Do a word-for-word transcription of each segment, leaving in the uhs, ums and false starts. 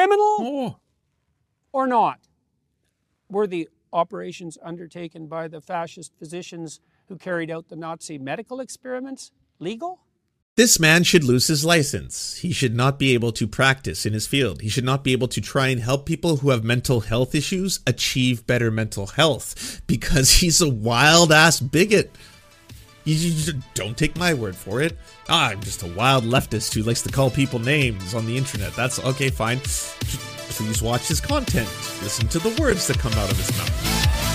criminal Oh. or not? Were the operations undertaken by the fascist physicians who carried out the Nazi medical experiments legal? This man should lose his license. He should not be able to practice in his field. He should not be able to try and help people who have mental health issues achieve better mental health because he's a wild-ass bigot. You, you don't take my word for it. Ah, I'm just a wild leftist who likes to call people names on the internet. That's okay, fine. Just please watch his content. Listen to the words that come out of his mouth.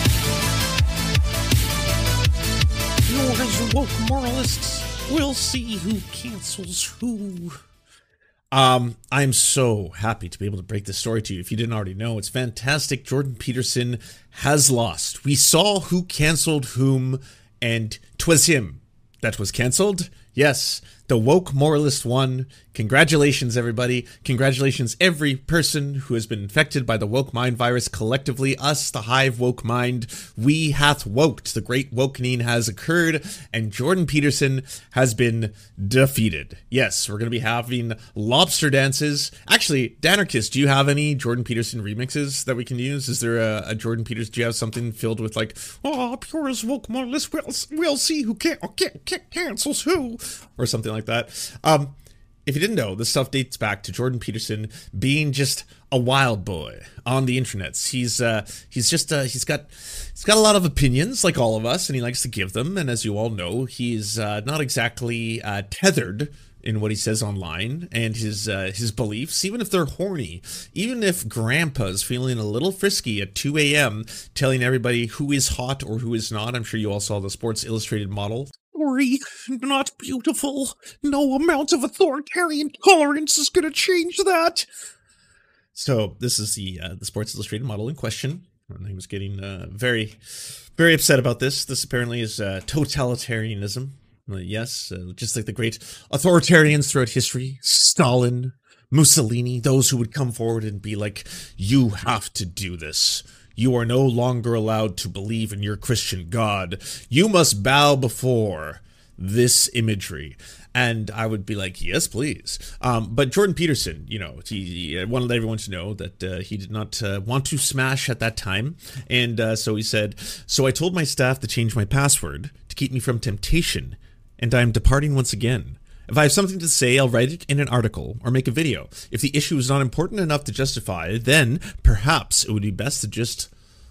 You as woke moralists will see who cancels who. Um, I'm so happy to be able to break this story to you. If you didn't already know, it's fantastic. Jordan Peterson has lost. We saw who canceled whom, and 'twas him that was canceled. Yes, the woke moralist won. Congratulations, everybody. Congratulations, every person who has been infected by the woke mind virus. Collectively, us, the hive woke mind, we hath woked. The great wokening has occurred, and Jordan Peterson has been defeated. Yes, we're going to be having lobster dances. Actually, Danarchist, do you have any Jordan Peterson remixes that we can use? Is there a, a Jordan Peterson? Do you have something filled with like, oh, pure as woke moralist, we'll, we'll see who can, can, can, cancels who, or something like that. Um, if you didn't know, this stuff dates back to Jordan Peterson being just a wild boy on the internets. He's uh, he's just uh, he's got he's got a lot of opinions, like all of us, and he likes to give them. And as you all know, he's uh, not exactly uh, tethered in what he says online and his uh, his beliefs, even if they're horny, even if Grandpa's feeling a little frisky at two a.m. telling everybody who is hot or who is not. I'm sure you all saw the Sports Illustrated model. Sorry, not beautiful. No amount of authoritarian tolerance is going to change that. So this is the uh, the Sports Illustrated model in question. And he was getting uh, very, very upset about this. This apparently is uh, totalitarianism. Uh, yes, uh, just like the great authoritarians throughout history, Stalin, Mussolini, those who would come forward and be like, you have to do this. You are no longer allowed to believe in your Christian God. You must bow before this imagery. And I would be like, yes, please. Um, but Jordan Peterson, you know, he, he wanted everyone to know that uh, he did not uh, want to smash at that time. And uh, so he said, so I told my staff to change my password to keep me from temptation. And I am departing once again. If I have something to say, I'll write it in an article or make a video. If the issue is not important enough to justify, then perhaps it would be best to just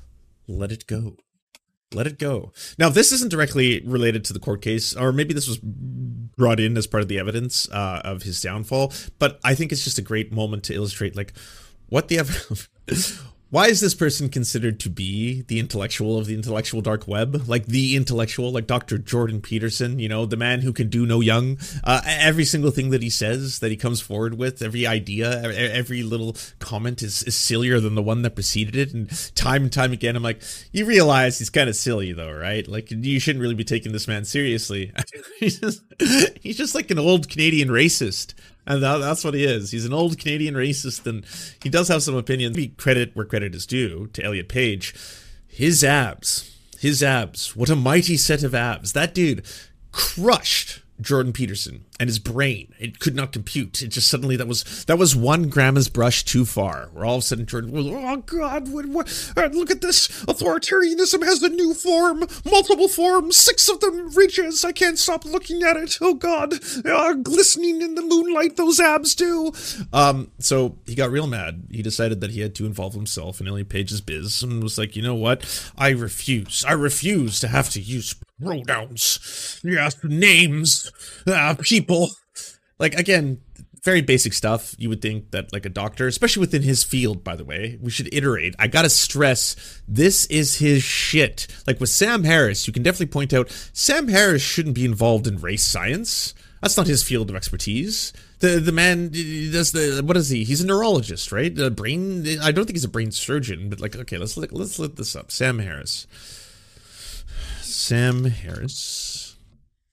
let it go. Let it go. Now, this isn't directly related to the court case, or maybe this was brought in as part of the evidence uh, of his downfall, but I think it's just a great moment to illustrate, like, what the ev- why is this person considered to be the intellectual of the intellectual dark web? Like the intellectual, like Doctor Jordan Peterson, you know, the man who can do no young. Uh, every single thing that he says, that he comes forward with, every idea, every little comment is, is sillier than the one that preceded it. And time and time again, I'm like, you realize he's kind of silly though, right? Like you shouldn't really be taking this man seriously. he's, just, he's just like an old Canadian racist. And that, that's what he is. He's an old Canadian racist, and he does have some opinions. Be credit where credit is due to Elliot Page. His abs. His abs. What a mighty set of abs. That dude crushed Jordan Peterson and his brain. It could not compute. It just suddenly, that was that was one grandma's brush too far. Where all of a sudden Jordan was, oh God, what, what, uh, look at this. Authoritarianism has a new form, multiple forms, six of them ridges. I can't stop looking at it. Oh God, uh, glistening in the moonlight, those abs do. Um, so he got real mad. He decided that he had to involve himself in Elliot Page's biz and was like, you know what? I refuse. I refuse to have to use pronouns. Yes, names, uh, people. Like, again, very basic stuff. You would think that, like, a doctor, especially within his field, by the way, we should iterate. I gotta stress, this is his shit. Like, with Sam Harris, you can definitely point out, Sam Harris shouldn't be involved in race science. That's not his field of expertise. The the man does the, what is he? He's a neurologist, right? The brain, I don't think he's a brain surgeon, but, like, okay, let's, let's look this up. Sam Harris. Sam Harris.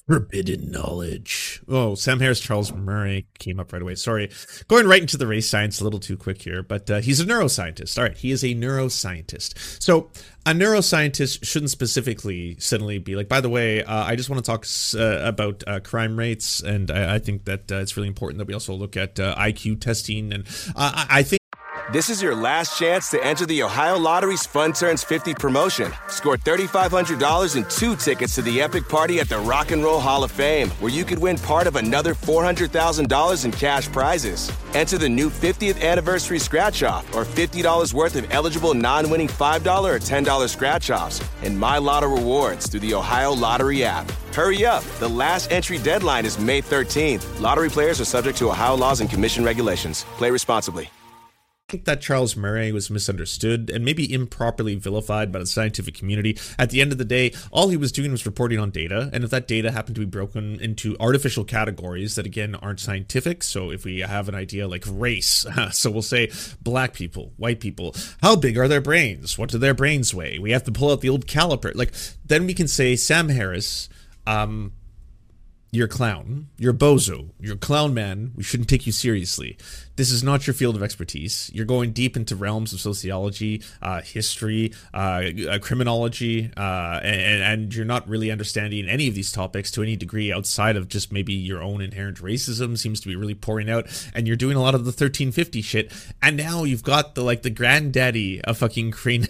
Forbidden knowledge. Oh, Sam Harris, Charles Murray came up right away. Sorry. Going right into the race science a little too quick here, but uh, he's a neuroscientist. All right, he is a neuroscientist. So a neuroscientist shouldn't specifically suddenly be like, by the way, uh, I just want to talk uh, about uh, crime rates, and I, I think that uh, it's really important that we also look at uh, I Q testing, and uh, I think This is your last chance to enter the Ohio Lottery's Fun Turns fifty promotion. Score three thousand five hundred dollars and two tickets to the epic party at the Rock and Roll Hall of Fame, where you could win part of another four hundred thousand dollars in cash prizes. Enter the new fiftieth anniversary scratch-off or fifty dollars worth of eligible non-winning five dollars or ten dollars scratch-offs and My Lotto rewards through the Ohio Lottery app. Hurry up. The last entry deadline is May thirteenth. Lottery players are subject to Ohio laws and commission regulations. Play responsibly. I think that Charles Murray was misunderstood and maybe improperly vilified by the scientific community. At the end of the day, all he was doing was reporting on data, and if that data happened to be broken into artificial categories that, again, aren't scientific, so if we have an idea like race, so we'll say black people, white people, how big are their brains? What do their brains weigh? We have to pull out the old caliper. Like, then we can say, Sam Harris, um... you're a clown, you're a bozo, you're a clown man, we shouldn't take you seriously. This is not your field of expertise. You're going deep into realms of sociology, uh, history, uh, criminology, uh, and, and you're not really understanding any of these topics to any degree outside of just maybe your own inherent racism seems to be really pouring out, and you're doing a lot of the thirteen fifty shit, and now you've got the, like, the granddaddy of fucking crane...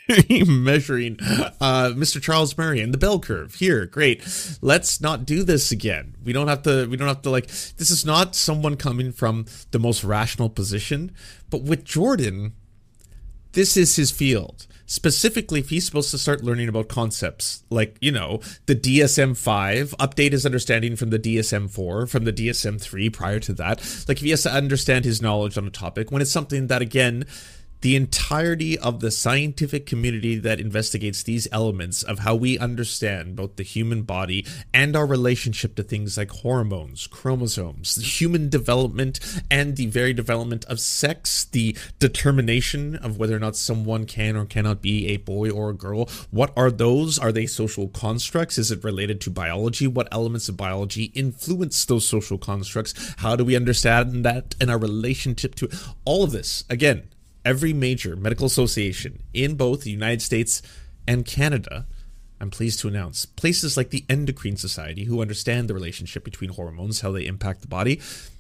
measuring uh Mister Charles Murray and the bell curve here. Great, let's not do this again. We don't have to we don't have to like this is not someone coming from the most rational position, but with Jordan, this is his field. Specifically, if he's supposed to start learning about concepts like, you know, the D S M five, update his understanding from the D S M four, from the D S M three prior to that, like if he has to understand his knowledge on a topic when it's something that, again, the entirety of the scientific community that investigates these elements of how we understand both the human body and our relationship to things like hormones, chromosomes, the human development and the very development of sex, the determination of whether or not someone can or cannot be a boy or a girl. What are those? Are they social constructs? Is it related to biology? What elements of biology influence those social constructs? How do we understand that in our relationship to all of this? Again, every major medical association in both the United States and Canada, I'm pleased to announce, places like the Endocrine Society, who understand the relationship between hormones, how they impact the body,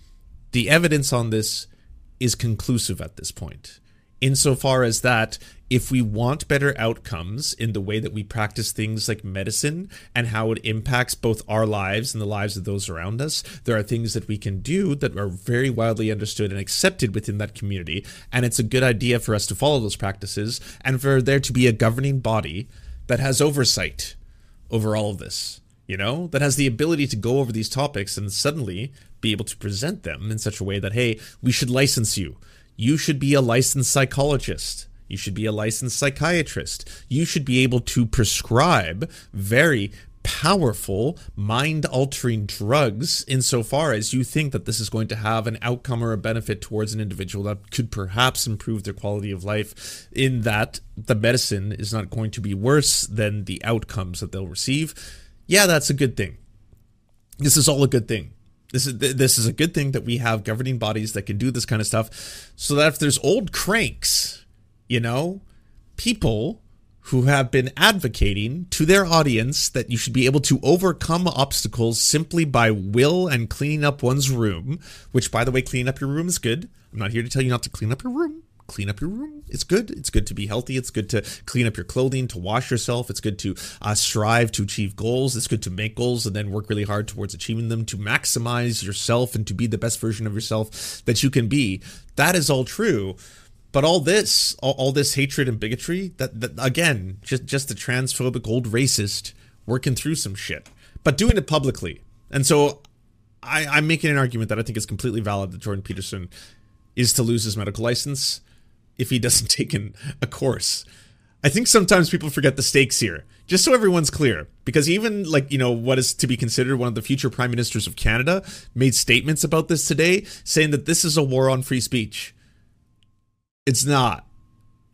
the evidence on this is conclusive at this point. Insofar as that, if we want better outcomes in the way that we practice things like medicine and how it impacts both our lives and the lives of those around us, there are things that we can do that are very widely understood and accepted within that community. And it's a good idea for us to follow those practices and for there to be a governing body that has oversight over all of this, you know, that has the ability to go over these topics and suddenly be able to present them in such a way that, hey, we should license you. You should be a licensed psychologist. You should be a licensed psychiatrist. You should be able to prescribe very powerful, mind-altering drugs insofar as you think that this is going to have an outcome or a benefit towards an individual that could perhaps improve their quality of life, in that the medicine is not going to be worse than the outcomes that they'll receive. Yeah, that's a good thing. This is all a good thing. This is this is a good thing that we have governing bodies that can do this kind of stuff, so that if there's old cranks, you know, people who have been advocating to their audience that you should be able to overcome obstacles simply by will and cleaning up one's room, which, by the way, cleaning up your room is good. I'm not here to tell you not to clean up your room. Clean up your room. It's good. It's good to be healthy. It's good to clean up your clothing, to wash yourself. It's good to uh, strive to achieve goals. It's good to make goals and then work really hard towards achieving them, to maximize yourself and to be the best version of yourself that you can be. That is all true. But all this, all, all this hatred and bigotry, that, that again, just, just the transphobic old racist working through some shit, but doing it publicly. And so I, I'm making an argument that I think is completely valid that Jordan Peterson is to lose his medical license if he doesn't take in a course. I think sometimes people forget the stakes here, just so everyone's clear, because even, like, you know, what is to be considered one of the future prime ministers of Canada made statements about this today, saying that this is a war on free speech. It's not.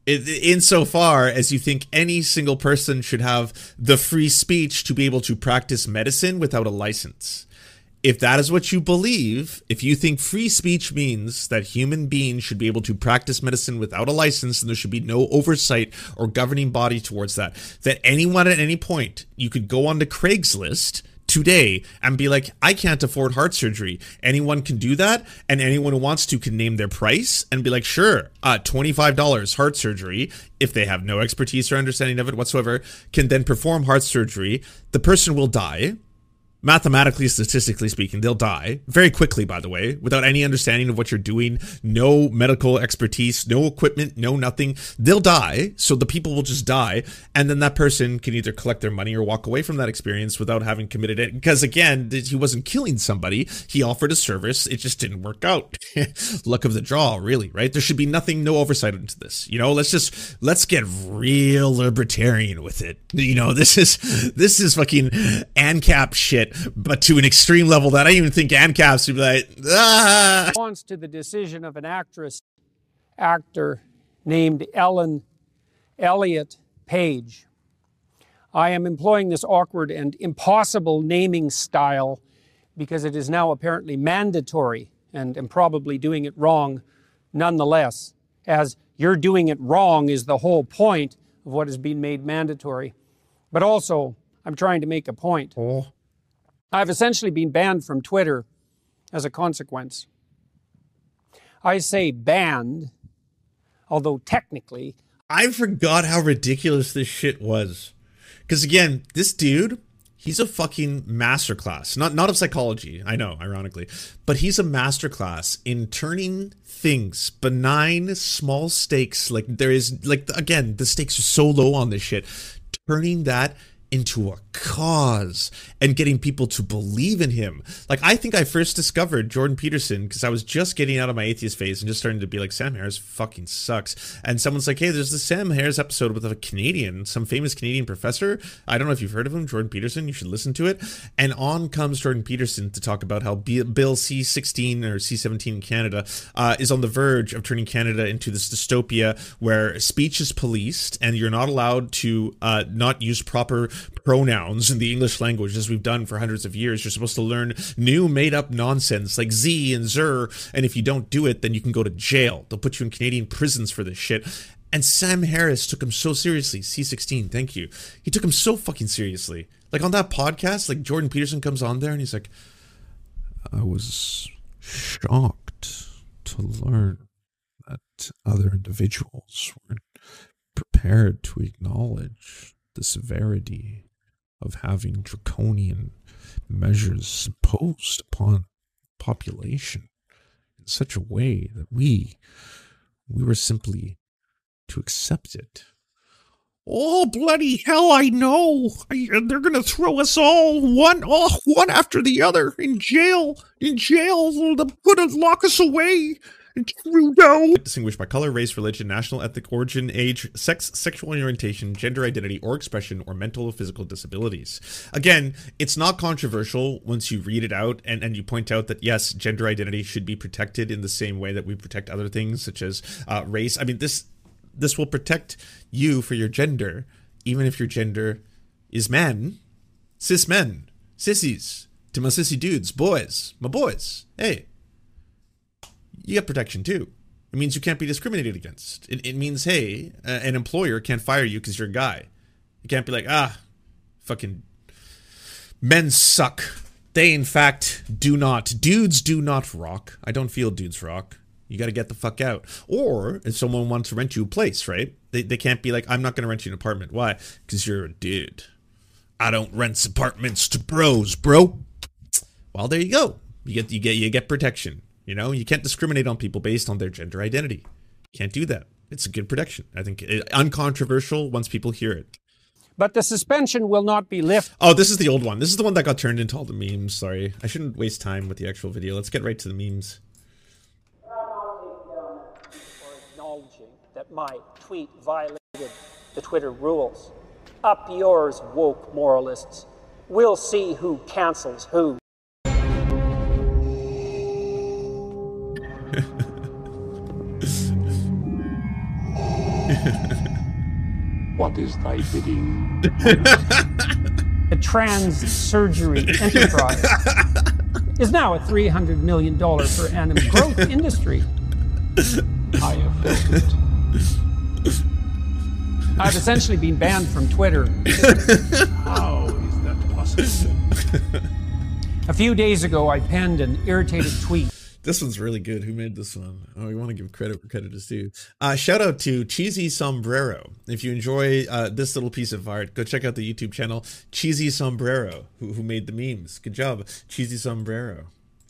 Insofar as you think any single person should have the free speech to be able to practice medicine without a license. If that is what you believe, if you think free speech means that human beings should be able to practice medicine without a license and there should be no oversight or governing body towards that, that anyone at any point, you could go onto Craigslist today and be like, I can't afford heart surgery. Anyone can do that, and anyone who wants to can name their price and be like, sure, uh, twenty-five dollars heart surgery. If they have no expertise or understanding of it whatsoever, can then perform heart surgery. The person will die. Mathematically, statistically speaking, they'll die very quickly, by the way, without any understanding of what you're doing, no medical expertise, no equipment, no nothing. They'll die, so the people will just die, and then that person can either collect their money or walk away from that experience without having committed it. Because again, he wasn't killing somebody. He offered a service. It just didn't work out. Luck of the draw, really, right? There should be nothing, no oversight into this. You know, let's just, let's get real libertarian with it. You know, this is, this is fucking ANCAP shit, but to an extreme level that I even think ANCAPs would be like, ah. Response to the decision of an actress, actor named Ellen Elliott Page. I am employing this awkward and impossible naming style because it is now apparently mandatory, and am probably doing it wrong nonetheless, as you're doing it wrong is the whole point of what is being made mandatory. But also, I'm trying to make a point. Oh. I've essentially been banned from Twitter as a consequence. I say banned, although technically... I forgot how ridiculous this shit was. Because again, this dude, he's a fucking masterclass. Not, not of psychology, I know, ironically. But he's a masterclass in turning things, benign, small stakes, like there is, like, again, the stakes are so low on this shit. Turning that into a cause and getting people to believe in him. Like, I think I first discovered Jordan Peterson because I was just getting out of my atheist phase and just starting to be like, Sam Harris fucking sucks. And someone's like, hey, there's this Sam Harris episode with a Canadian, some famous Canadian professor. I don't know if you've heard of him, Jordan Peterson. You should listen to it. And on comes Jordan Peterson to talk about how Bill C sixteen or C seventeen in Canada uh, is on the verge of turning Canada into this dystopia where speech is policed and you're not allowed to uh, not use proper pronouns in the English language as we've done for hundreds of years. You're supposed to learn new made-up nonsense like Z and Zer, and if you don't do it, then you can go to jail. They'll put you in Canadian prisons for this shit. And Sam Harris took him so seriously. C sixteen, thank you. He took him so fucking seriously. Like on that podcast, like Jordan Peterson comes on there and he's like, I was shocked to learn that other individuals weren't prepared to acknowledge the severity of having draconian measures imposed upon population in such a way that we we were simply to accept it. Oh, bloody hell, I know. I, they're going to throw us all one oh, one after the other in jail. In jail. They'll put us, lock us away. Trudeau. Distinguished by color, race, religion, national, ethnic origin, age, sex, sexual orientation, gender identity or expression, or mental or physical disabilities. Again, it's not controversial once you read it out and, and you point out that, yes, gender identity should be protected in the same way that we protect other things, such as uh, race. I mean, this this will protect you for your gender, even if your gender is men, cis men, sissies, to my sissy dudes, boys, my boys. Hey. You get protection too. It means you can't be discriminated against. It, it means, hey, uh, an employer can't fire you because you're a guy. You can't be like, ah, fucking men suck. They, in fact, do not. Dudes do not rock. I don't feel dudes rock. You got to get the fuck out. Or if someone wants to rent you a place, right? They, they can't be like, I'm not going to rent you an apartment. Why? Because you're a dude. I don't rent apartments to bros, bro. Well, there you go. You get you get you get protection. You know, you can't discriminate on people based on their gender identity. You can't do that. It's a good protection. I think it, uncontroversial once people hear it. But the suspension will not be lifted. Oh, this is the old one. This is the one that got turned into all the memes. Sorry. I shouldn't waste time with the actual video. Let's get right to the memes. Or acknowledging that my tweet violated the Twitter rules. Up yours, woke moralists. We'll see who cancels who. What is thy bidding? The trans surgery enterprise is now a three hundred million dollars per annum growth industry. I have felt it. I've essentially been banned from Twitter. How is that possible? A few days ago, I penned an irritated tweet. This one's really good. Who made this one? Oh, we want to give credit where credit is due. Uh, shout out to Cheesy Sombrero. If you enjoy uh, this little piece of art, go check out the YouTube channel Cheesy Sombrero, who, who made the memes. Good job, Cheesy Sombrero.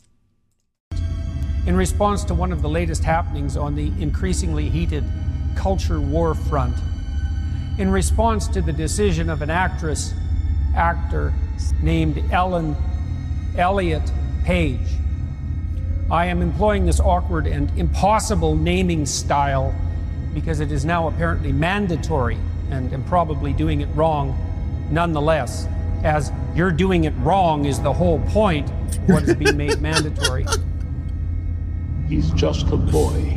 In response to one of the latest happenings on the increasingly heated culture war front, in response to the decision of an actress, actor named Ellen Elliott Page, I am employing this awkward and impossible naming style because it is now apparently mandatory, and am probably doing it wrong nonetheless, as you're doing it wrong is the whole point of what is being made mandatory. He's just a boy.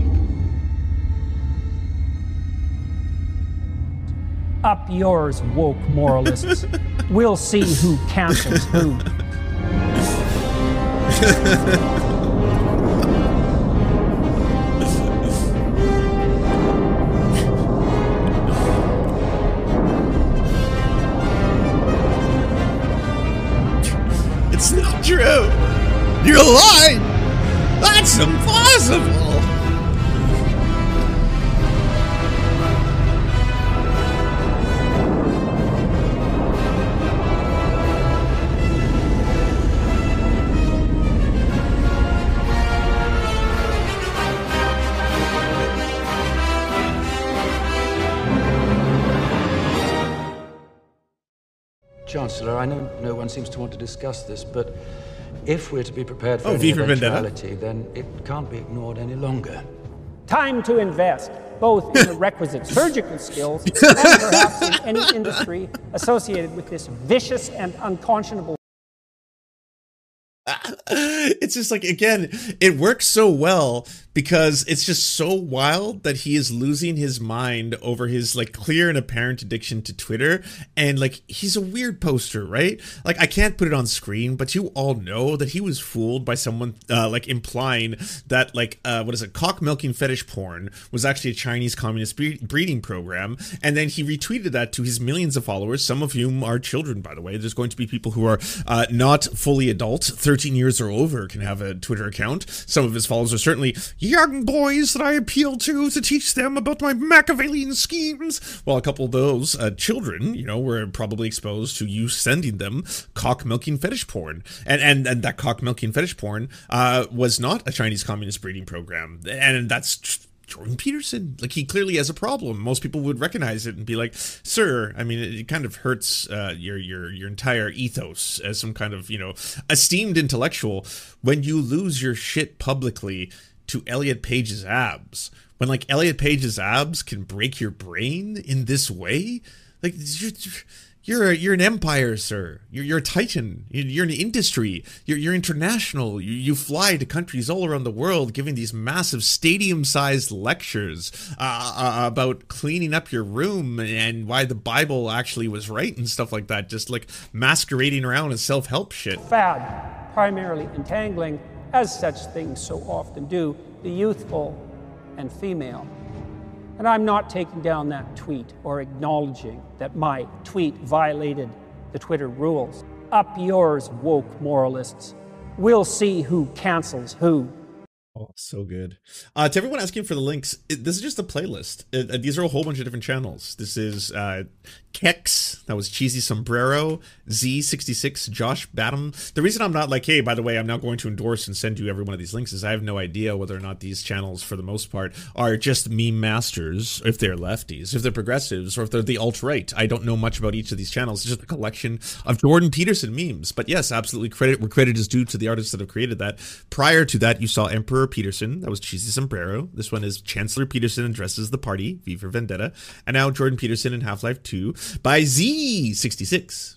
Up yours, woke moralists. We'll see who cancels who. It's not true. You're lying. That's impossible. Chancellor, I know no one seems to want to discuss this, but if we're to be prepared for Oh, any V for Vendetta. eventuality, then it can't be ignored any longer. Time to invest, both in the requisite surgical skills and perhaps in any industry associated with this vicious and unconscionable. It's just like, again, it works so well because it's just so wild that he is losing his mind over his like clear and apparent addiction to Twitter. And like, he's a weird poster, right? Like, I can't put it on screen, but you all know that he was fooled by someone uh, like implying that like, uh, what is it? Cock milking fetish porn was actually a Chinese communist bre- breeding program. And then he retweeted that to his millions of followers, some of whom are children, by the way. There's going to be people who are uh, not fully adult, thirteen years or over can have a Twitter account. Some of his followers are certainly Young boys that I appeal to to teach them about my Machiavellian schemes. Well, a couple of those uh, children, you know, were probably exposed to you sending them cock milking fetish porn, and and and that cock milking fetish porn uh, was not a Chinese communist breeding program, and that's Jordan Peterson. Like, he clearly has a problem. Most people would recognize it and be like, "Sir, I mean, it, it kind of hurts uh, your your your entire ethos as some kind of, you know, esteemed intellectual when you lose your shit publicly to Elliot Page's abs. When like Elliot Page's abs can break your brain in this way, like you're you're, a, you're an empire, sir. You're you're a titan. You're, you're an industry. You're you're international. You you fly to countries all around the world, giving these massive stadium-sized lectures uh, uh, about cleaning up your room and why the Bible actually was right and stuff like that. Just like masquerading around as self-help shit. Fad, primarily entangling, as such things so often do, the youthful and female. And I'm not taking down that tweet or acknowledging that my tweet violated the Twitter rules. Up yours, woke moralists. We'll see who cancels who. Oh, so good. Uh, to everyone asking for the links, it, this is just a playlist. It, uh, these are a whole bunch of different channels. This is uh, Kex, that was Cheesy Sombrero, Z sixty-six, Josh Badham. The reason I'm not like, hey, by the way, I'm now going to endorse and send you every one of these links is I have no idea whether or not these channels, for the most part, are just meme masters, if they're lefties, if they're progressives, or if they're the alt-right. I don't know much about each of these channels. It's just a collection of Jordan Peterson memes. But yes, absolutely, credit where credit is due to the artists that have created that. Prior to that, you saw Emperor Peterson, that was Cheesy Sombrero. This one is Chancellor Peterson addresses the party, V for Vendetta. And now Jordan Peterson in Half-Life two by Z sixty-six.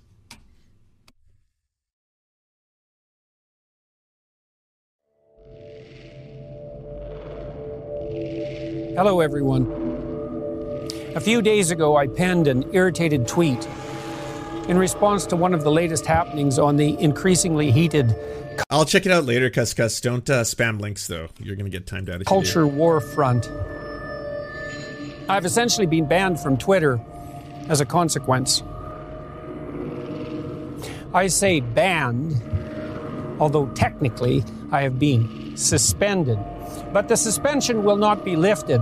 Hello, everyone. A few days ago, I penned an irritated tweet in response to one of the latest happenings on the increasingly heated I'll check it out later, Cuss Cuss. Don't uh, spam links, though. You're going to get timed out. If culture you do. war front. I've essentially been banned from Twitter as a consequence. I say banned, although technically I have been suspended. But the suspension will not be lifted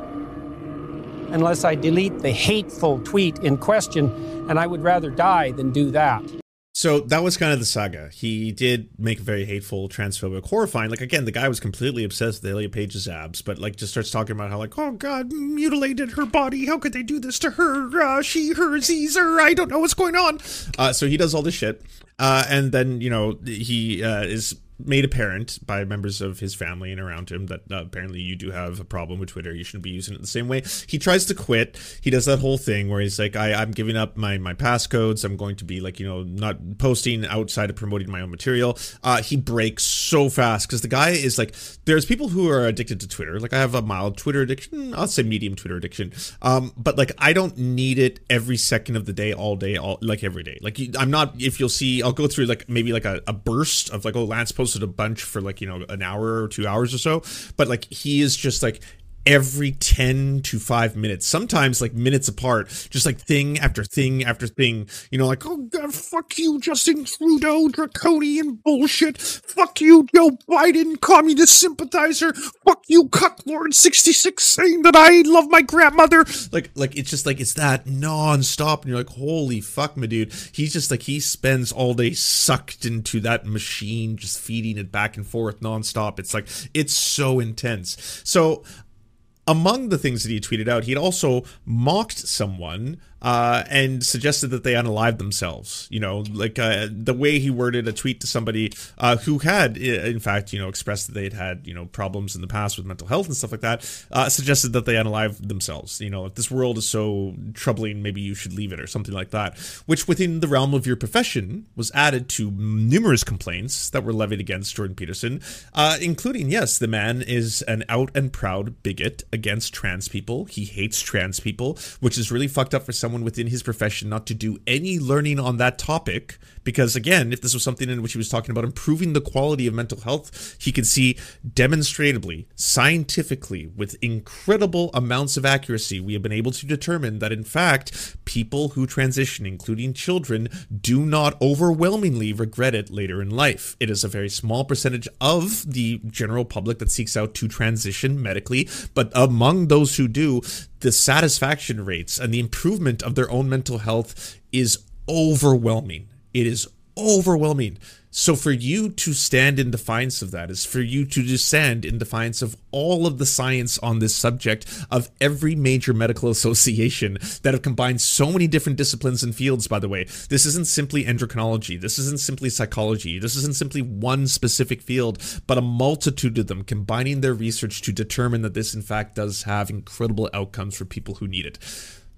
unless I delete the hateful tweet in question, and I would rather die than do that. So that was kind of the saga. He did make a very hateful, transphobic, horrifying. Like, again, the guy was completely obsessed with Elliot Page's abs, but, like, just starts talking about how, like, Oh, God, mutilated her body. How could they do this to her? Uh, she, her, Caesar. I don't know what's going on. Uh, so he does all this shit. Uh, and then, you know, he uh, is made apparent by members of his family and around him that uh, apparently you do have a problem with Twitter. You shouldn't be using it the same way. He tries to quit. He does that whole thing where he's like, I, I'm giving up my, my passcodes. I'm going to be like, you know, not posting outside of promoting my own material. Uh, he breaks so fast because the guy is like, there's people who are addicted to Twitter. Like, I have a mild Twitter addiction. I'll say medium Twitter addiction. Um, but like, I don't need it every second of the day, all day, all like every day. Like, I'm not, if you'll see, I'll go through like maybe like a, a burst of like, oh, Lance posted a bunch for like, you know, an hour or two hours or so, but like he is just like every ten to five minutes, sometimes like minutes apart, just like thing after thing after thing, you know, like, Oh, God, fuck you, Justin Trudeau, draconian bullshit. Fuck you, Joe Biden, communist sympathizer. Fuck you, Cucklord sixty-six, saying that I love my grandmother. like like it's just like it's that non-stop, and you're like, holy fuck, my dude. He's just like, he spends all day sucked into that machine, just feeding it back and forth non-stop. It's like, it's so intense. So among the things that he tweeted out, he'd also mocked someone uh, and suggested that they unalive themselves. You know, like uh, the way he worded a tweet to somebody uh, who had, in fact, you know, expressed that they'd had, you know, problems in the past with mental health and stuff like that, uh, suggested that they unalive themselves. You know, if this world is so troubling, maybe you should leave it or something like that, which within the realm of your profession was added to numerous complaints that were levied against Jordan Peterson, uh, including, yes, the man is an out and proud bigot against trans people. He hates trans people, which is really fucked up for someone within his profession not to do any learning on that topic, because again, if this was something in which he was talking about improving the quality of mental health, he could see demonstrably, scientifically, with incredible amounts of accuracy, we have been able to determine that in fact people who transition, including children, do not overwhelmingly regret it later in life. It is a very small percentage of the general public that seeks out to transition medically, but among those who do, the satisfaction rates and the improvement of their own mental health is overwhelming. It is overwhelming. So for you to stand in defiance of that is for you to stand in defiance of all of the science on this subject of every major medical association that have combined so many different disciplines and fields, by the way. This isn't simply endocrinology. This isn't simply psychology. This isn't simply one specific field, but a multitude of them combining their research to determine that this, in fact, does have incredible outcomes for people who need it.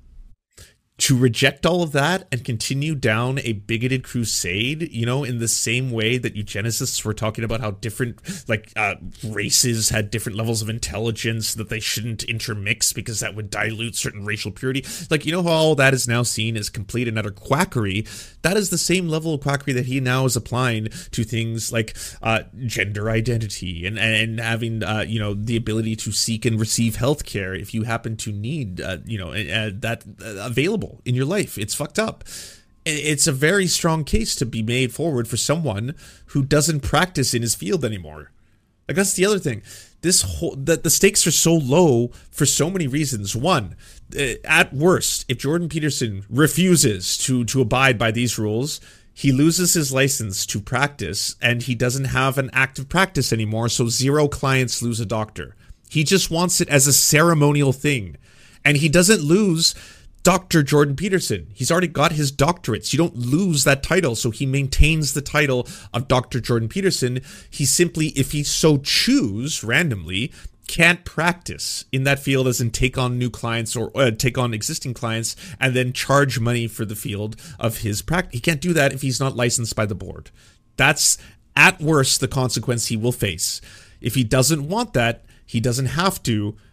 To reject all of that and continue down a bigoted crusade, you know, in the same way that eugenicists were talking about how different, like, uh, races had different levels of intelligence, that they shouldn't intermix because that would dilute certain racial purity. Like, you know how all that is now seen as complete and utter quackery? That is the same level of quackery that he now is applying to things like uh, gender identity and, and having, uh, you know, the ability to seek and receive health care if you happen to need, uh, you know, uh, that uh, available in your life. It's fucked up. It's a very strong case to be made forward for someone who doesn't practice in his field anymore. Like, that's the other thing. This whole, that the stakes are so low for so many reasons. One, at worst, if Jordan Peterson refuses to to abide by these rules, he loses his license to practice and he doesn't have an active practice anymore, so zero clients lose a doctor. He just wants it as a ceremonial thing. And he doesn't lose Doctor Jordan Peterson. He's already got his doctorates. You don't lose that title, so he maintains the title of Doctor Jordan Peterson. He simply, if he so choose, randomly, can't practice in that field, as in take on new clients or uh, take on existing clients and then charge money for the field of his practice. He can't do that if he's not licensed by the board. That's, at worst, the consequence he will face. If he doesn't want that, he doesn't have to,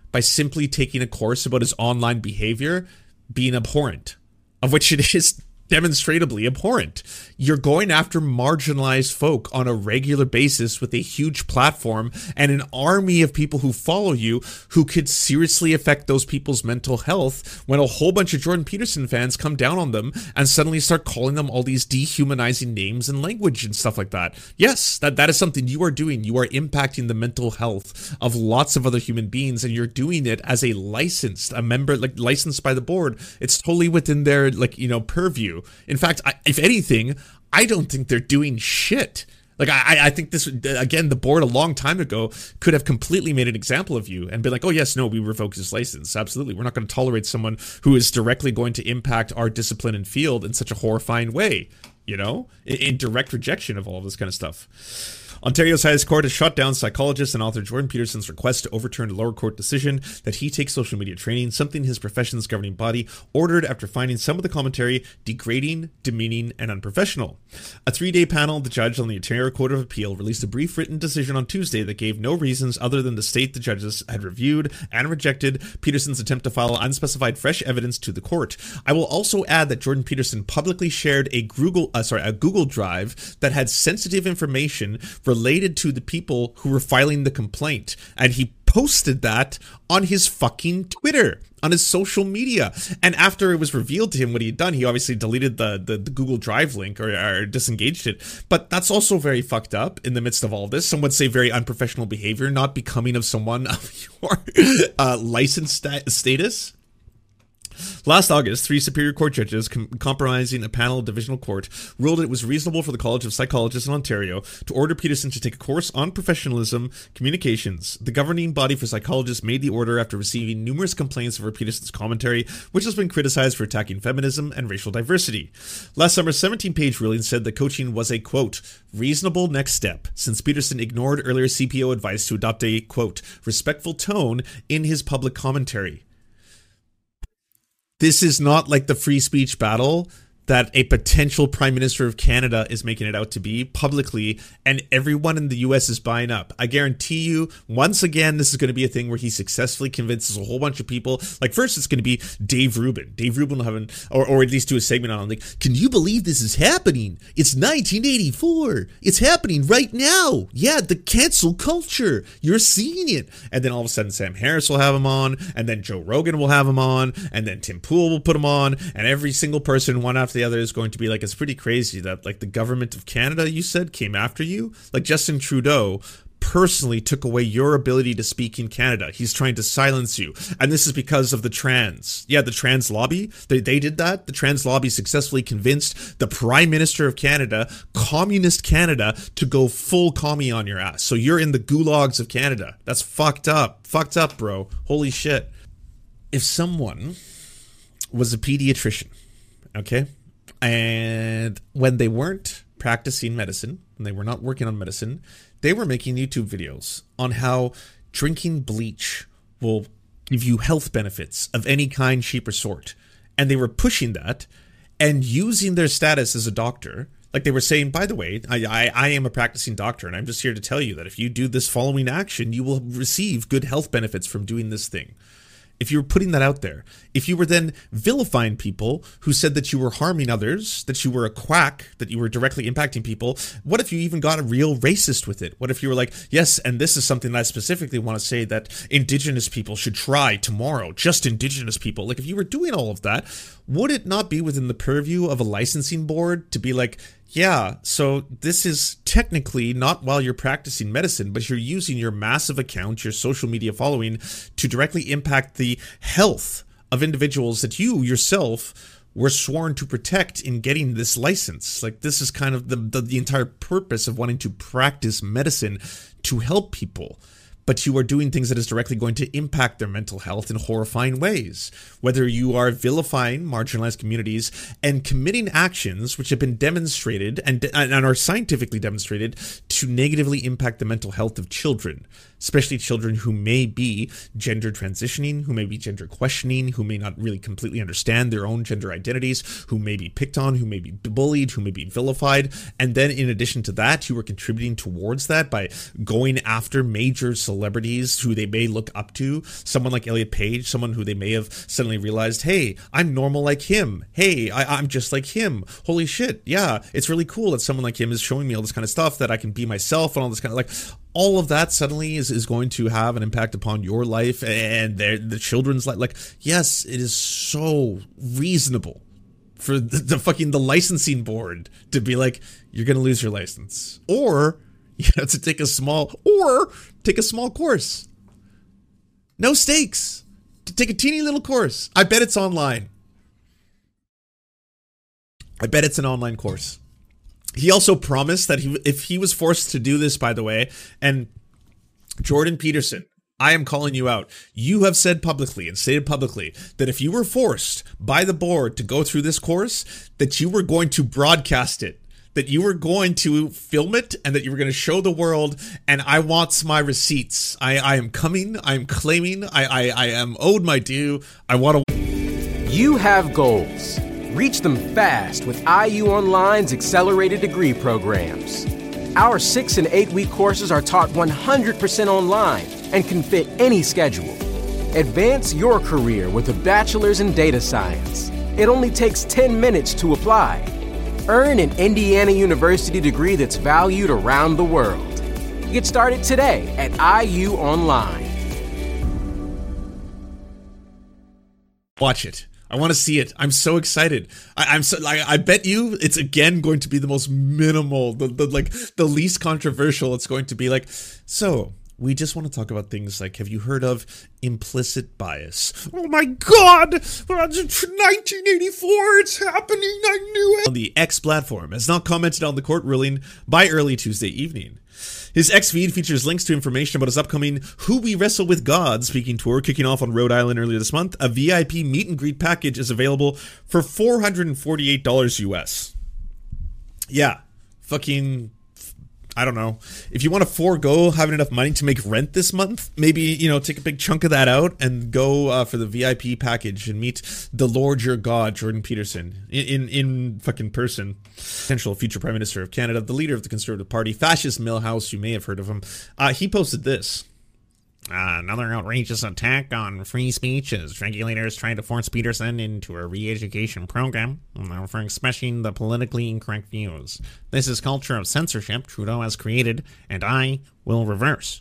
by simply taking a course about his online behavior being abhorrent, of which it is demonstrably abhorrent. You're going after marginalized folk on a regular basis with a huge platform and an army of people who follow you who could seriously affect those people's mental health when a whole bunch of Jordan Peterson fans come down on them and suddenly start calling them all these dehumanizing names and language and stuff like that. Yes, that, that is something you are doing. You are impacting the mental health of lots of other human beings, and you're doing it as a licensed, a member, like licensed by the board. It's totally within their, like, you know, purview. In fact, I, if anything, I don't think they're doing shit. Like, I, I think this, again, the board a long time ago could have completely made an example of you and been like, oh, yes, no, we revoke this license. Absolutely. We're not going to tolerate someone who is directly going to impact our discipline and field in such a horrifying way, you know, in, in direct rejection of all of this kind of stuff. Ontario's highest court has shut down psychologist and author Jordan Peterson's request to overturn a lower court decision that he take social media training, something his profession's governing body ordered after finding some of the commentary degrading, demeaning, and unprofessional. A three-day panel of the judge on the Ontario Court of Appeal released a brief written decision on Tuesday that gave no reasons other than the state the judges had reviewed and rejected Peterson's attempt to file unspecified fresh evidence to the court. I will also add that Jordan Peterson publicly shared a Google, uh, sorry, a Google Drive that had sensitive information related to the people who were filing the complaint, and he posted that on his fucking Twitter, on his social media. And after it was revealed to him what he had done, he obviously deleted the, the, the Google Drive link or, or disengaged it. But that's also very fucked up in the midst of all this. Some would say very unprofessional behavior, not becoming of someone of your uh, licensed sta- status. Last August, three Superior Court judges com- comprising a panel of Divisional Court ruled it was reasonable for the College of Psychologists in Ontario to order Peterson to take a course on professionalism communications. The governing body for psychologists made the order after receiving numerous complaints over Peterson's commentary, which has been criticized for attacking feminism and racial diversity. Last summer's seventeen-page ruling said that coaching was a, quote, reasonable next step, since Peterson ignored earlier C P O advice to adopt a, quote, respectful tone in his public commentary. This is not like the free speech battle that a potential Prime Minister of Canada is making it out to be publicly, and everyone in the U S is buying up. I guarantee you, once again, this is going to be a thing where he successfully convinces a whole bunch of people. Like, first it's going to be Dave Rubin. Dave Rubin will have an, or, or at least do a segment on, like, can you believe this is happening? It's nineteen eighty-four. It's happening right now. Yeah, the cancel culture. You're seeing it. And then all of a sudden Sam Harris will have him on, and then Joe Rogan will have him on, and then Tim Pool will put him on, and every single person, one after the other, is going to be like, it's pretty crazy that, like, the government of Canada, you said, came after you. Like, Justin Trudeau personally took away your ability to speak in Canada. He's trying to silence you. And this is because of the trans. Yeah, the trans lobby. They, they did that. The trans lobby successfully convinced the Prime Minister of Canada, Communist Canada, to go full commie on your ass. So you're in the gulags of Canada. That's fucked up. Fucked up, bro. Holy shit. If someone was a pediatrician, okay, and when they weren't practicing medicine, when they were not working on medicine, they were making YouTube videos on how drinking bleach will give you health benefits of any kind, shape, or sort. And they were pushing that and using their status as a doctor. Like, they were saying, by the way, I, I, I am a practicing doctor, and I'm just here to tell you that if you do this following action, you will receive good health benefits from doing this thing. If you were putting that out there, if you were then vilifying people who said that you were harming others, that you were a quack, that you were directly impacting people, what if you even got a real racist with it? What if you were like, yes, and this is something that I specifically want to say that Indigenous people should try tomorrow, just Indigenous people. Like, if you were doing all of that, would it not be within the purview of a licensing board to be like, yeah, so this is technically not while you're practicing medicine, but you're using your massive account, your social media following, to directly impact the health of individuals that you yourself were sworn to protect in getting this license. Like, this is kind of the, the, the entire purpose of wanting to practice medicine, to help people. But you are doing things that is directly going to impact their mental health in horrifying ways. Whether you are vilifying marginalized communities and committing actions which have been demonstrated and, and are scientifically demonstrated to negatively impact the mental health of children, especially children who may be gender transitioning, who may be gender questioning, who may not really completely understand their own gender identities, who may be picked on, who may be bullied, who may be vilified. And then in addition to that, you are contributing towards that by going after major celebrities celebrities who they may look up to, someone like Elliot Page, someone who they may have suddenly realized, hey, I'm normal like him. Hey, I, I'm just like him. Holy shit. Yeah, it's really cool that someone like him is showing me all this kind of stuff, that I can be myself and all this kind of like, all of that suddenly is, is going to have an impact upon your life and their, the children's life. Like, yes, it is so reasonable for the, the fucking the licensing board to be like, you're going to lose your license, or you have to take a small or take a small course. No stakes. To take a teeny little course. I bet it's online. I bet it's an online course. He also promised that he, if he was forced to do this, by the way, and Jordan Peterson, I am calling you out. You have said publicly and stated publicly that if you were forced by the board to go through this course, that you were going to broadcast it, that you were going to film it, and that you were going to show the world. And I want my receipts. I, I am coming. I am claiming. I, I, I am owed my due. I want to. You have goals. Reach them fast with I U Online's accelerated degree programs. Our six and eight week courses are taught one hundred percent online and can fit any schedule. Advance your career with a bachelor's in data science. It only takes ten minutes to apply. Earn an Indiana University degree that's valued around the world. Get started today at I U Online. Watch it. I want to see it. I'm so excited. I, I'm so like, I bet you it's again going to be the most minimal, the, the like the least controversial. It's going to be like, so we just want to talk about things like, have you heard of implicit bias? Oh my god! nineteen eighty-four, it's happening, I knew it! On the X platform has not commented on the court ruling by early Tuesday evening. His X feed features links to information about his upcoming Who We Wrestle With God speaking tour kicking off on Rhode Island earlier this month. A V I P meet and greet package is available for four hundred forty-eight dollars U S. Yeah, fucking, I don't know. If you want to forego having enough money to make rent this month, maybe, you know, take a big chunk of that out and go uh, for the V I P package and meet the Lord your God, Jordan Peterson, in, in, in fucking person. Potential future Prime Minister of Canada, the leader of the Conservative Party, Fascist Millhouse, you may have heard of him. Uh, he posted this. Uh, another outrageous attack on free speech as regulators try to force Peterson into a re-education program, offering smashing the politically incorrect views. This is culture of censorship Trudeau has created, and I will reverse.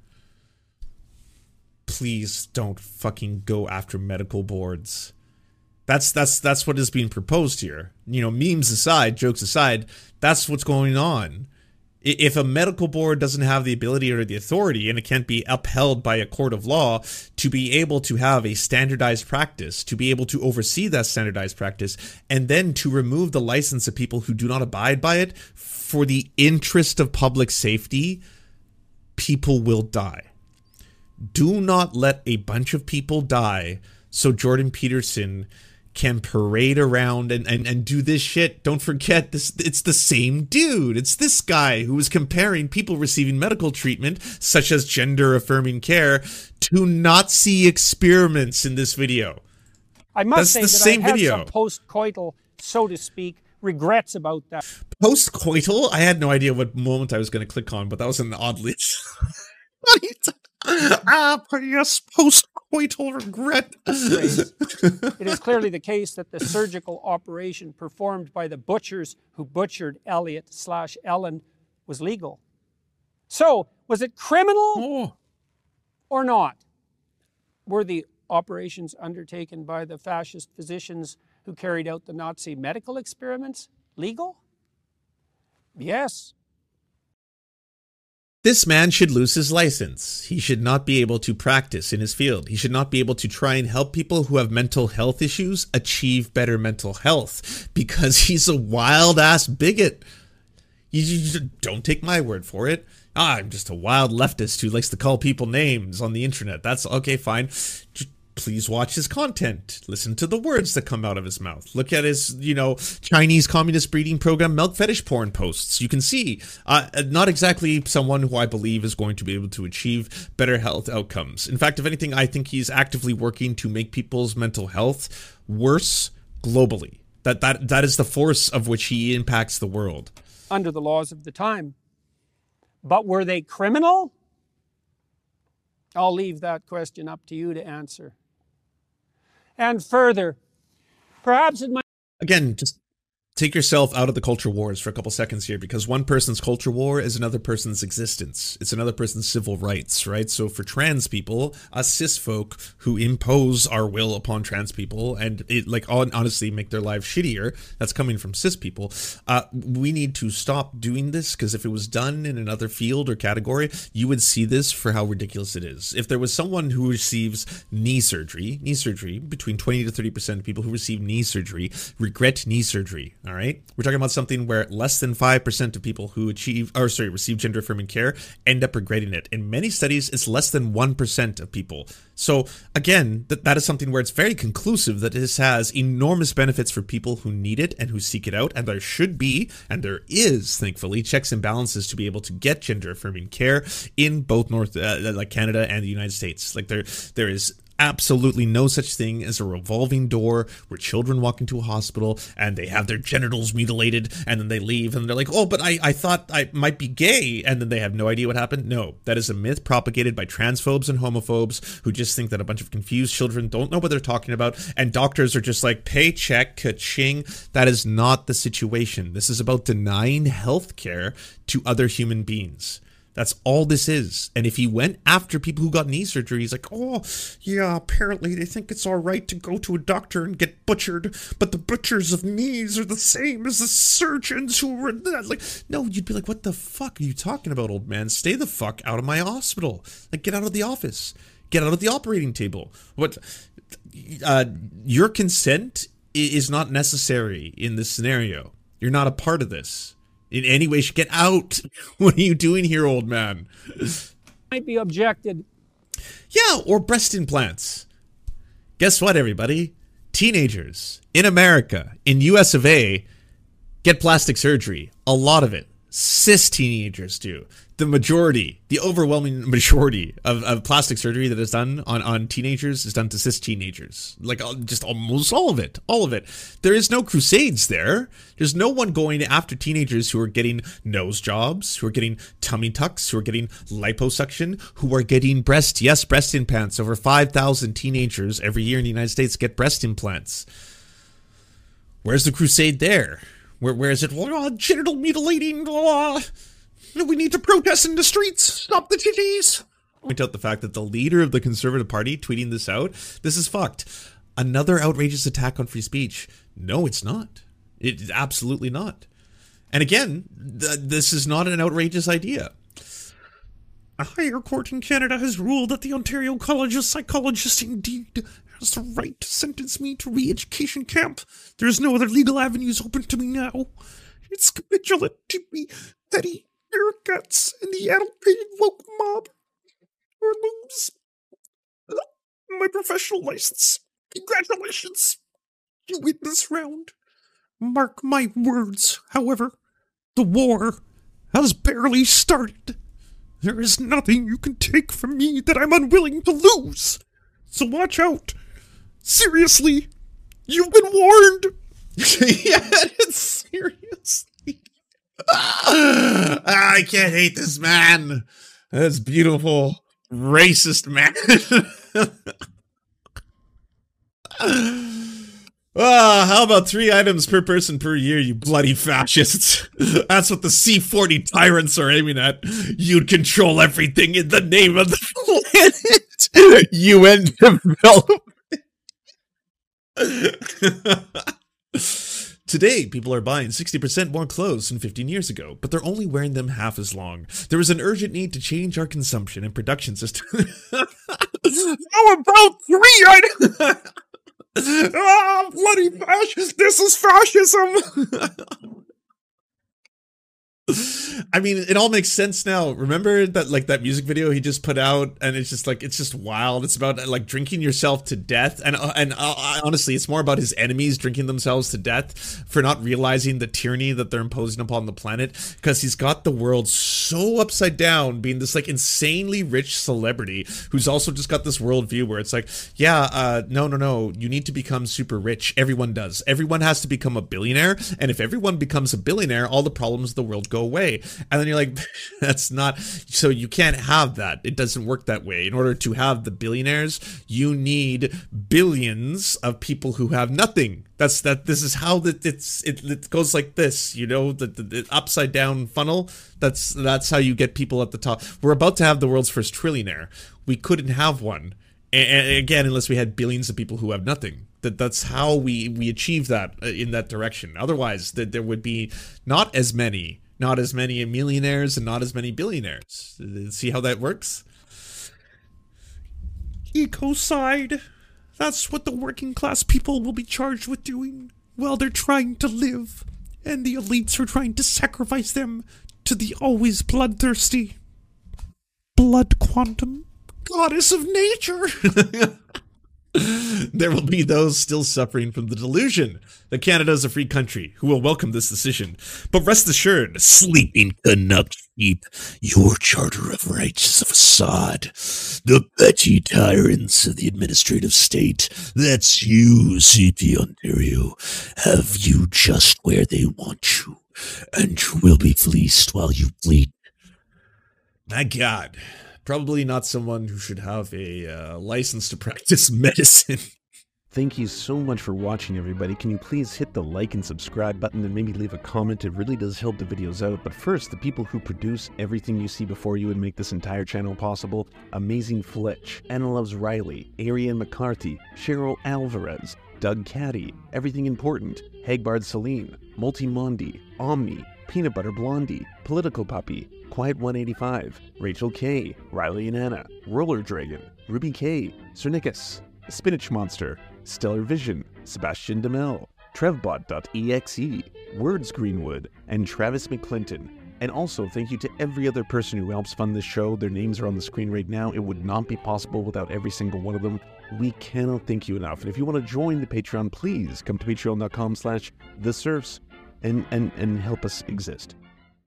Please don't fucking go after medical boards. That's that's that's what is being proposed here. You know, memes aside, jokes aside, that's what's going on. If a medical board doesn't have the ability or the authority, and it can't be upheld by a court of law, to be able to have a standardized practice, to be able to oversee that standardized practice, and then to remove the license of people who do not abide by it for the interest of public safety, people will die. Do not let a bunch of people die so Jordan Peterson can parade around and, and, and do this shit. Don't forget, this it's the same dude. It's this guy who was comparing people receiving medical treatment, such as gender-affirming care, to Nazi experiments in this video. I must That's say the that same I have video. some post-coital, so to speak, regrets about that. Post-coital? I had no idea what moment I was going to click on, but that was an oddly... What are you talking Ah, yes, post-coital regret. It is clearly the case that the surgical operation performed by the butchers who butchered Elliot slash Ellen was legal. So, was it criminal Oh. or not? Were the operations undertaken by the fascist physicians who carried out the Nazi medical experiments legal? Yes. This man should lose his license. He should not be able to practice in his field. He should not be able to try and help people who have mental health issues achieve better mental health, because he's a wild-ass bigot. You, you don't take my word for it. Ah, I'm just a wild leftist who likes to call people names on the internet. That's okay, fine. Just please watch his content. Listen to the words that come out of his mouth. Look at his, you know, Chinese communist breeding program milk fetish porn posts. You can see, uh, not exactly someone who I believe is going to be able to achieve better health outcomes. In fact, if anything, I think he's actively working to make people's mental health worse globally. That that that is the force of which he impacts the world. Under the laws of the time. But were they criminal I'll leave that question up to you to answer. And further, perhaps it might... Again, just take yourself out of the culture wars for a couple seconds here, because one person's culture war is another person's existence. It's another person's civil rights, right? So for trans people, us cis folk who impose our will upon trans people and it like honestly make their lives shittier, that's coming from cis people. Uh, we need to stop doing this, because if it was done in another field or category, you would see this for how ridiculous it is. If there was someone who receives knee surgery, knee surgery, between twenty to thirty percent of people who receive knee surgery regret knee surgery. All right, we're talking about something where less than five percent of people who achieve, or sorry, receive gender affirming care end up regretting it. In many studies, it's less than one percent of people. So again, that, that is something where it's very conclusive that this has enormous benefits for people who need it and who seek it out. And there should be, and there is, thankfully, checks and balances to be able to get gender affirming care in both North, uh, like Canada and the United States. Like there, there is absolutely no such thing as a revolving door where children walk into a hospital and they have their genitals mutilated and then they leave and they're like, oh, but I, I thought I might be gay, and then they have no idea what happened. No, that is a myth propagated by transphobes and homophobes who just think that a bunch of confused children don't know what they're talking about, and doctors are just like, paycheck, ka-ching. That is not the situation. This is about denying health care to other human beings. That's all this is. And if he went after people who got knee surgery, he's like, oh, yeah, apparently they think it's all right to go to a doctor and get butchered, but the butchers of knees are the same as the surgeons who were that. Like, no, you'd be like, what the fuck are you talking about, old man? Stay the fuck out of my hospital. Like, get out of the office. Get out of the operating table. What? Uh, your consent is not necessary in this scenario. You're not a part of this in any way. Get out. What are you doing here, old man? Might be objected. Yeah, or breast implants. Guess what, everybody? Teenagers in America, in U S of A, get plastic surgery. A lot of it. Cis teenagers do. The majority, the overwhelming majority of, of plastic surgery that is done on, on teenagers is done to cis teenagers. Like just almost all of it. All of it. There is no crusades there. There's no one going after teenagers who are getting nose jobs, who are getting tummy tucks, who are getting liposuction, who are getting breast, yes, breast implants. Over five thousand teenagers every year in the United States get breast implants. Where's the crusade there? Where, where is it? Oh, genital mutilating. Oh, we need to protest in the streets. Stop the titties. Point out the fact that the leader of the Conservative Party tweeting this out. This is fucked. Another outrageous attack on free speech. No, it's not. It's absolutely not. And again, th- this is not an outrageous idea. A higher court in Canada has ruled that the Ontario College of Psychologists indeed has the right to sentence me to re-education camp. There's no other legal avenues open to me now. It's capitulate to me, petty arrogance, and the adulterated woke mob, or lose my professional license. Congratulations, you win this round. Mark my words, however, the war has barely started. There is nothing you can take from me that I'm unwilling to lose. So watch out. Seriously, you've been warned. Yeah, it's seriously. I can't hate this man. That's beautiful. Racist man. Ah, how about three items per person per year, you bloody fascists? That's what the C forty tyrants are aiming at. You'd control everything in the name of the planet. U N development. Today, people are buying sixty percent more clothes than fifteen years ago, but they're only wearing them half as long. There is an urgent need to change our consumption and production system. How about three items? Ah, bloody fascist! This is fascism! I mean, it all makes sense now. Remember that, like, that music video he just put out, and it's just like, it's just wild. It's about like drinking yourself to death, and uh, and uh, honestly, it's more about his enemies drinking themselves to death for not realizing the tyranny that they're imposing upon the planet. Because he's got the world so upside down, being this like insanely rich celebrity who's also just got this worldview where it's like, yeah, uh, no, no, no, you need to become super rich. Everyone does. Everyone has to become a billionaire, and if everyone becomes a billionaire, all the problems of the world go away. And then you're like, that's not, so you can't have that. It doesn't work that way. In order to have the billionaires, you need billions of people who have nothing. That's that. This is how that it's it, it goes like this, you know, the, the, the upside down funnel. That's that's how you get people at the top. We're about to have the world's first trillionaire. We couldn't have one, and, and again, unless we had billions of people who have nothing. That that's how we we achieve that in that direction. Otherwise, that there would be not as many, not as many millionaires and not as many billionaires. See how that works? Ecocide. That's what the working class people will be charged with doing while they're trying to live, and the elites are trying to sacrifice them to the always bloodthirsty blood quantum goddess of nature. There will be those still suffering from the delusion that Canada is a free country who will welcome this decision. But rest assured, sleeping Canuck sheep, your charter of rights is a facade. The petty tyrants of the administrative state, that's you, C P Ontario, have you just where they want you, and you will be fleeced while you bleed. My God. Probably not someone who should have a uh, license to practice medicine. Thank you so much for watching, everybody. Can you please hit the like and subscribe button and maybe leave a comment? It really does help the videos out. But first, the people who produce everything you see before you and make this entire channel possible: Amazing Fletch, Anna Loves Riley, Ariane McCarthy, Cheryl Alvarez, Doug Caddy, Everything Important, Hagbard Celine, Multimondi, Omni, Peanut Butter Blondie, Political Puppy, Quiet one eighty-five, Rachel K, Riley and Anna, Roller Dragon, Ruby K, Cernicus, Spinach Monster, Stellar Vision, Sebastian DeMel, Trevbot dot E X E, Words Greenwood, and Travis McClinton. And also, thank you to every other person who helps fund this show. Their names are on the screen right now. It would not be possible without every single one of them. We cannot thank you enough. And if you want to join the Patreon, please come to patreon dot com slash the serfs and, and, and help us exist.